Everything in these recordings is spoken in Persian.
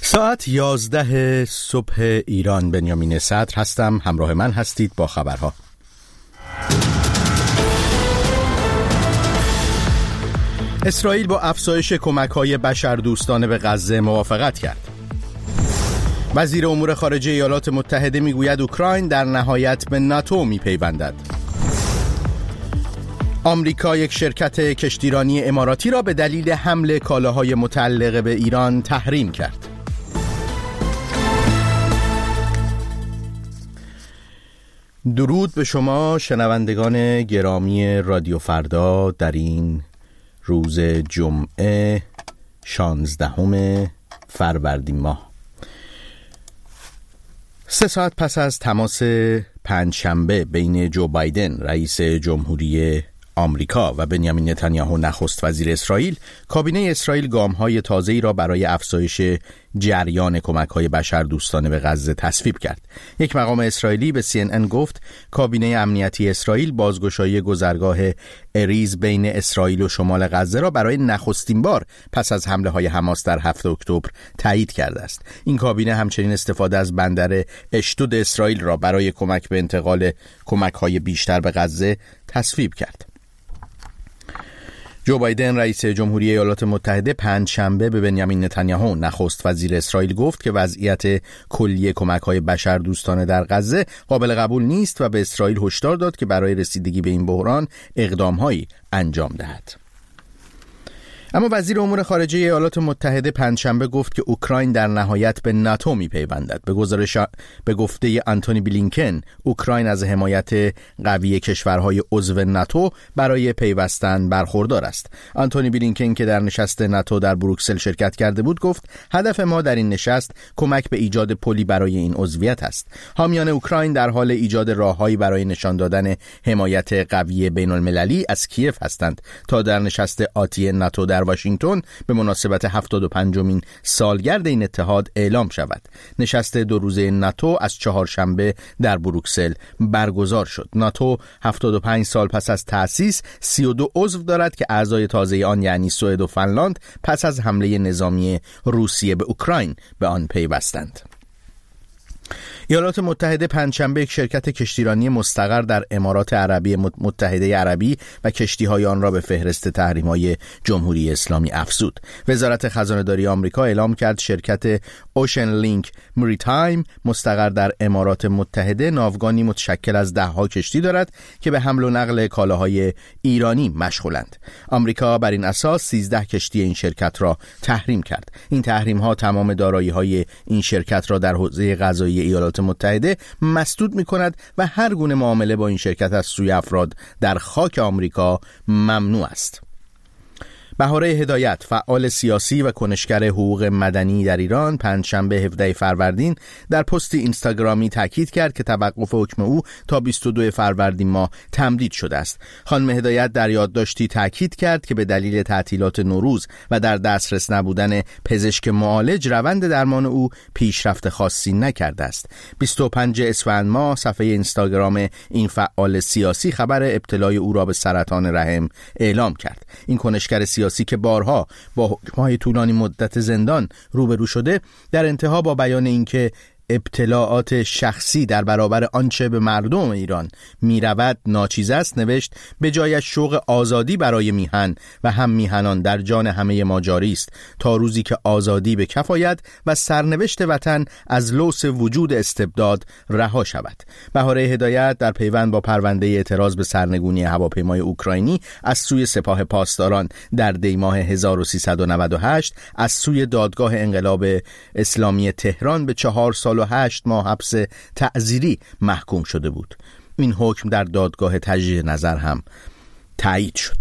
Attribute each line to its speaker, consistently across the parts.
Speaker 1: ساعت 11 صبح ایران. بنیامین صدر هستم، همراه من هستید با خبرها. اسرائیل با افزایش کمک‌های بشردوستانه به غزه موافقت کرد. وزیر امور خارجه ایالات متحده میگوید اوکراین در نهایت به ناتو میپیوندد. آمریکا یک شرکت کشتیرانی اماراتی را به دلیل حمل کالاهای متعلق به ایران تحریم کرد. درود به شما شنوندگان گرامی رادیو فردا در این روز جمعه 16 فروردین ماه. 3 ساعت پس از تماس پنجشنبه بین جو بایدن رئیس جمهوری آمریکا و بنیامین نتانیاهو نخست وزیر اسرائیل، کابینه اسرائیل گام‌های تازه‌ای را برای افزایش جریان کمک‌های بشردوستانه به غزه تصویب کرد. یک مقام اسرائیلی به CNN گفت کابینه امنیتی اسرائیل بازگشایی گذرگاه اریز بین اسرائیل و شمال غزه را برای نخستین بار پس از حمله‌های حماس در 7 اکتبر تایید کرده است. این کابینه همچنین استفاده از بندر اشتود اسرائیل را برای کمک به انتقال کمک‌های بیشتر به غزه تصویب کرد. جو بایدن رئیس جمهوری ایالات متحده پنجشنبه به بنیامین نتانیاهو نخست وزیر اسرائیل گفت که وضعیت کلی کمک‌های بشردوستانه در غزه قابل قبول نیست و به اسرائیل هشدار داد که برای رسیدگی به این بحران اقدام‌هایی انجام دهد. اما وزیر امور خارجه ایالات متحده پنجشنبه گفت که اوکراین در نهایت به ناتو میپیوندد. به گفته آنتونی بلینکن، اوکراین از حمایت قوی کشورهای عضو ناتو برای پیوستن برخوردار است. آنتونی بلینکن که در نشست ناتو در بروکسل شرکت کرده بود گفت هدف ما در این نشست کمک به ایجاد پلی برای این عضویت است. حامیان اوکراین در حال ایجاد راههایی برای نشان دادن حمایت قوی بین المللی از کیف هستند تا در نشست آتی ناتو در واشنگتن به مناسبت 75مین سالگرد این اتحاد اعلام شود. نشست 2 روزه ناتو از چهارشنبه در بروکسل برگزار شد. ناتو 75 سال پس از تأسیس 32 عضو دارد که اعضای تازه آن یعنی سوئد و فنلاند پس از حمله نظامی روسیه به اوکراین به آن پیوستند. ایالات متحده پنجشنبه یک شرکت کشتیرانی مستقر در امارات عربی متحده عربی و کشتی‌های آن را به فهرست تحریم‌های جمهوری اسلامی افزود. وزارت خزانه‌داری آمریکا اعلام کرد شرکت اوشن لینک مریتایم مستقر در امارات متحده ناوگانی متشکل از 10 کشتی دارد که به حمل و نقل کالاهای ایرانی مشغولند. آمریکا بر این اساس 13 کشتی این شرکت را تحریم کرد. این تحریم‌ها تمام دارایی‌های این شرکت را در حوزه قضایی ایالات متحده مسدود می‌کند و هر گونه معامله با این شرکت از سوی افراد در خاک آمریکا ممنوع است. بهاره هدایت، فعال سیاسی و کنشگر حقوق مدنی در ایران، پنجشنبه 17 فروردین در پستی اینستاگرامی تاکید کرد که توقف حکم او تا 22 فروردین ماه تمدید شده است. خانم هدایت در یادداشتی تاکید کرد که به دلیل تعطیلات نوروز و در دسترس نبودن پزشک معالج روند درمان او پیشرفت خاصی نکرده است. 25 اسفند ماه صفحه اینستاگرام این فعال سیاسی خبر ابتلای او را به سرطان رحم اعلام کرد. این کنشگر سیاسی که بارها با حکم‌های طولانی مدت زندان روبرو شده در انتها با بیان اینکه ابتلاعات شخصی در برابر آنچه به مردم ایران میرود ناچیز است نوشت به جایش شوق آزادی برای میهن و هم میهنان در جان همه ما جاری است تا روزی که آزادی به کف آید و سرنوشت وطن از لوث وجود استبداد رها شود. بهاره هدایت در پیوند با پرونده اعتراض به سرنگونی هواپیمای اوکراینی از سوی سپاه پاسداران در دی ماه 1398 از سوی دادگاه انقلاب اسلامی تهران به 4 سال و 8 ماه حبس تعزیری محکوم شده بود. این حکم در دادگاه تجدید نظر هم تایید شد.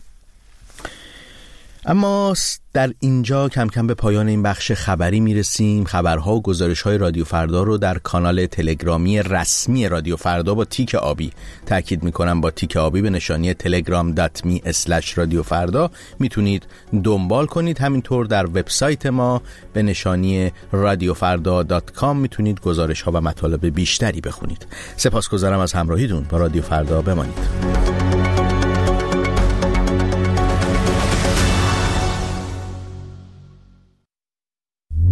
Speaker 1: اما در اینجا کم کم به پایان این بخش خبری میرسیم. خبرها و گزارش‌های رادیو فردا رو در کانال تلگرامی رسمی رادیو فردا با تیک آبی، تاکید میکنم با تیک آبی، به نشانی telegram.me/رادیو فردا میتونید دنبال کنید. همینطور در وبسایت ما به نشانی radiofarda.com میتونید گزارش‌ها و مطالب بیشتری بخونید. سپاسگزارم از همراهیتون. با رادیو فردا بمانید.